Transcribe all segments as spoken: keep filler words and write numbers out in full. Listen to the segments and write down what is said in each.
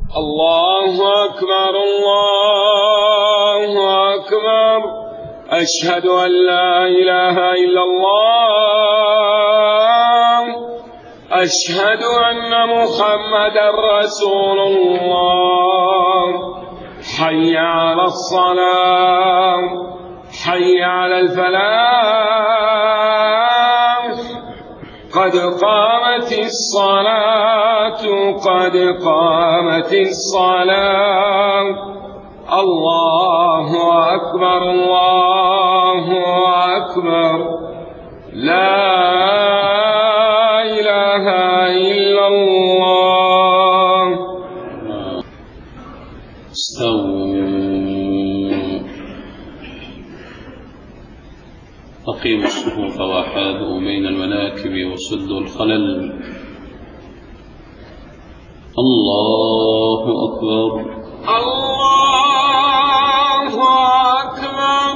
الله أكبر الله أكبر. أشهد أن لا إله إلا الله. أشهد أن محمدا رسول الله. حي على الصلاة حي على الفلاح. قد قامت الصلاة قد قامت الصلاة. الله أكبر الله أكبر. لا إله إلا الله. استووا أقيموا الصفوف وحاذوا بين المناكب وسدوا الخلل. الله أكبر الله أكبر.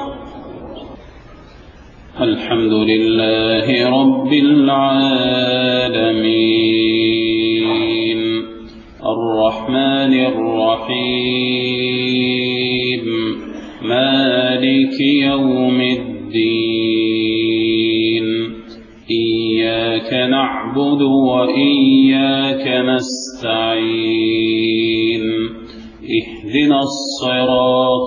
الحمد لله رب العالمين الرحمن الرحيم مالك يوم الدين. إياك نعبد وإياك نستعين. اهدنا الصراط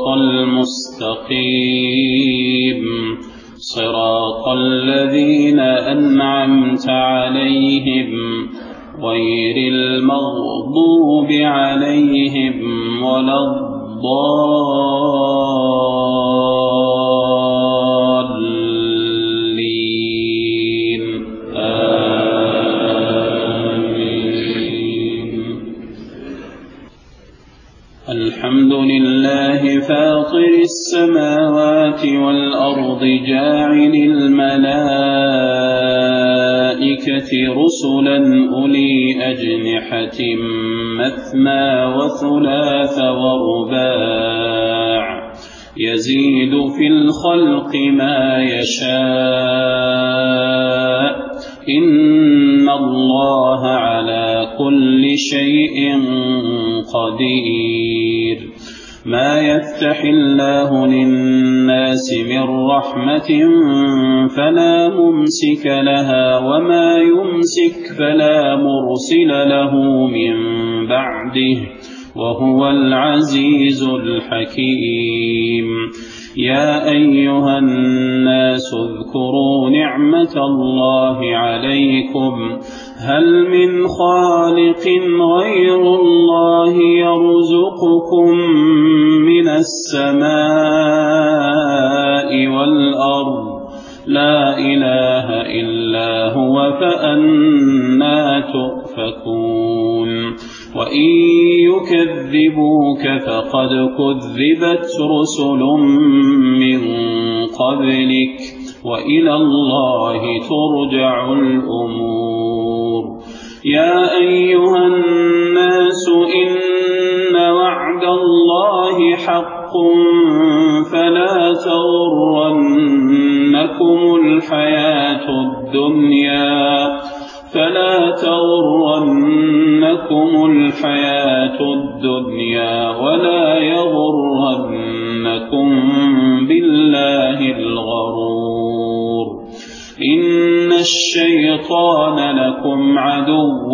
المستقيم صراط الذين أنعمت عليهم غير المغضوب عليهم ولا الضالين. آمين. الحمد لله فاطر السماوات والأرض جاعل الملائكة رسلا أولي أجنحة مثنى وثلاث ورباع يزيد في الخلق ما يشاء. إن الله على كل شيء قدير. ما يفتح الله للناس من رحمة فلا ممسك لها وما يمسك فلا مرسل له من بعده وهو العزيز الحكيم. يا أيها الناس اذكروا نعمة الله عليكم. هل من خالق غير الله يرزقكم من السماء والأرض؟ لا إله إلا هو فأنى تؤفكون. وإن يكذبوك فقد كذبت رسل من قبلك وإلى الله ترجع الأمور. يا أيها الناس إن وعد الله حق فلا تغرنكم الحياة الدنيا فلا تغرنكم الحياة الدنيا ولا يغرنكم بالله الغرور. إن الشيطان لكم عدو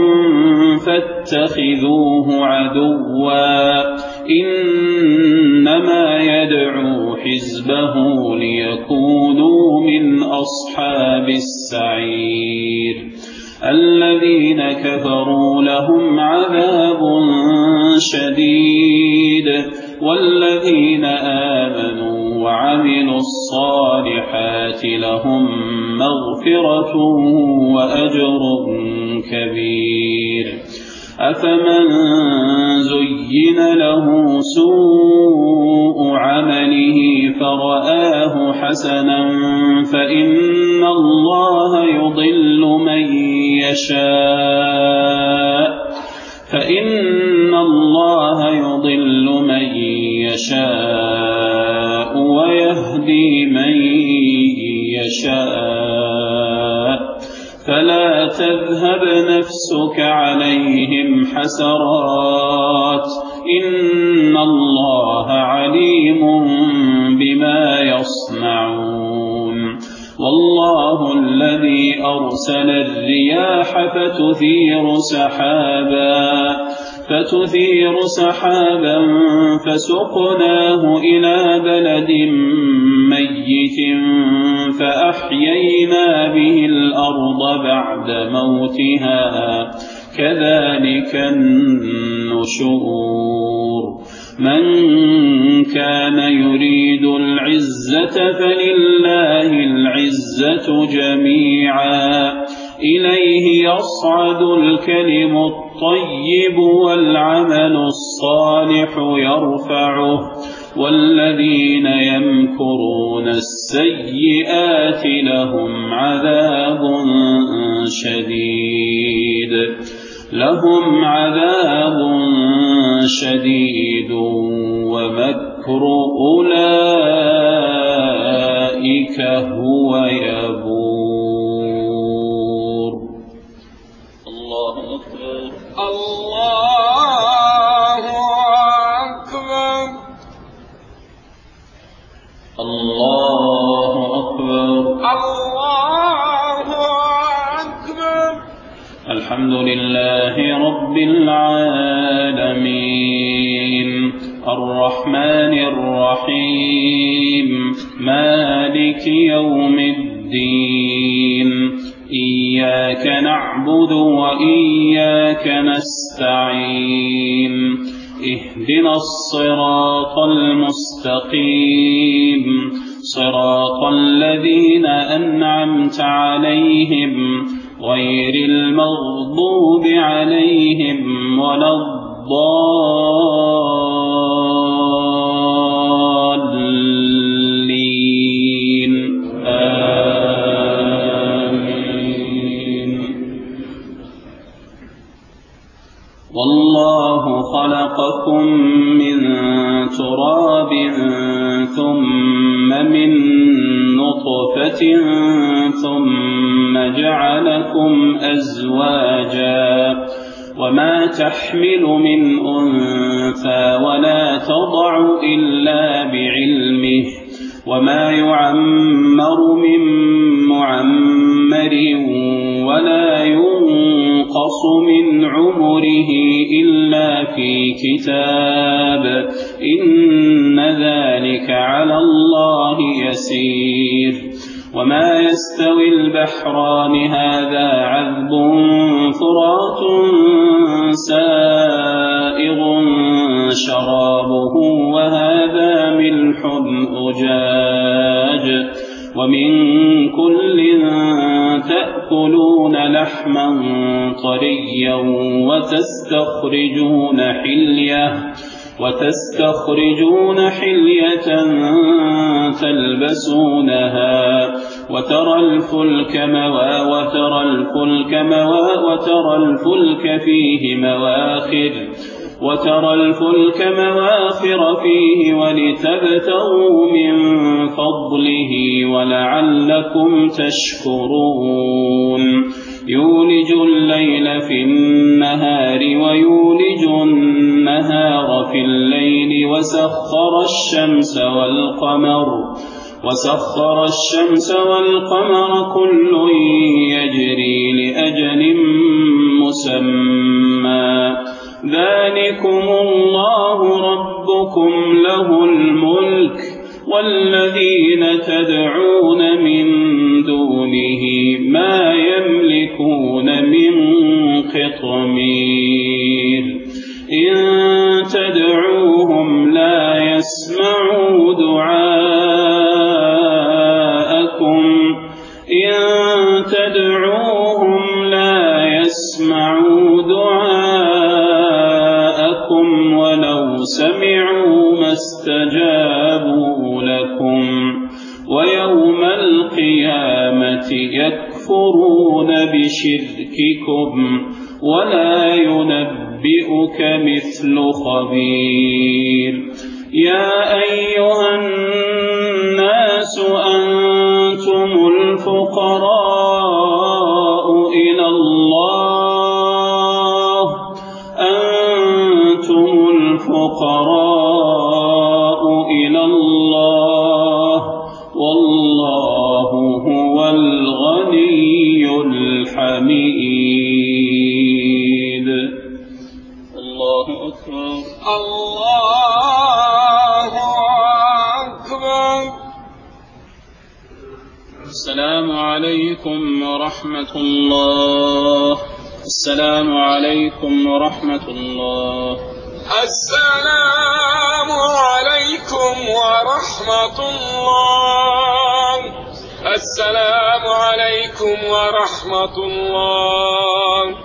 فاتخذوه عدوا. إنما يدعو حزبه ليكونوا من أصحاب السعير. الذين كفروا لهم عذاب شديد والذين آمنوا وعملوا الصالحات لهم مغفرة وأجر كبير. أفمن زين له سوء عمله فرآه حسنا فإن الله يضل من يشاء فإن الله يضل من يشاء ويهدي من يشاء. فلا تذهب نفسك عليهم حسرات إن الله عليم بما يصنعون والله الذي أرسل الرياح فتثير سحابا فتثير سحابا فسقناه إلى بلد ميت فأحيينا به الأرض بعد موتها كذلك النشور من كان يريد العزة فلله العزة جميعا إليه يصعد الكلم الطيب والعمل الصالح يرفعه والذين يمكرون السيئات لهم عذاب شديد لهم عذاب شديد ومكر أولئك هو يبور الله أكبر الله أكبر الله أكبر الله أكبر الحمد لله رب العالمين الرحمن الرحيم مالك يوم الدين إياك نعبد وإياك نستعين اهدنا الصراط المستقيم صراط الذين أنعمت عليهم غير المغضوب عليهم ولا الضالين آمين والله خلقكم من تراب ثم من نطفة ثم جعلكم أزواجا وما تحمل من أنثى ولا تضع إلا بعلمه وما يعمر من معمر ولا ينقص من عمره إلا في كتاب إن ذلك على الله يسير وما يستوي البحران هذا عذب فرات سائغ شرابه وهذا ملح أجاج ومن كل تأكلون لحما طريا وتستخرجون حلية وتستخرجون حلية تلبسونها وترى الفلك موا وترى الفلك موا وترى الفلك فيه مواخر وترى الفلك مواخر فيه ولتبتغوا من فضله ولعلكم تشكرون يولج الليل في النهار ويولج النهار في الليل وسخر الشمس والقمر وسخر الشمس والقمر كل يجري لأجل مسمى ذلكم الله ربكم له الملك والذين تدعون من دونه ما يملكون من قطمير إن تدعوهم لا يسمعوا دعاءكم إن تدعوهم لا يسمعوا دعاءكم ولو سمعوا ما استجابوا لكم ويوم القيامة يكفرون بشرككم ولا ينبئك مثل خبير يا أيها الناس أنتم الفقراء إلى الله الفقراء إلى الله والله هو الغني الحميد. الله أكبر. الله أكبر. السلام عليكم ورحمة الله. السلام عليكم ورحمة الله. السلام عليكم ورحمة الله. السلام عليكم ورحمة الله.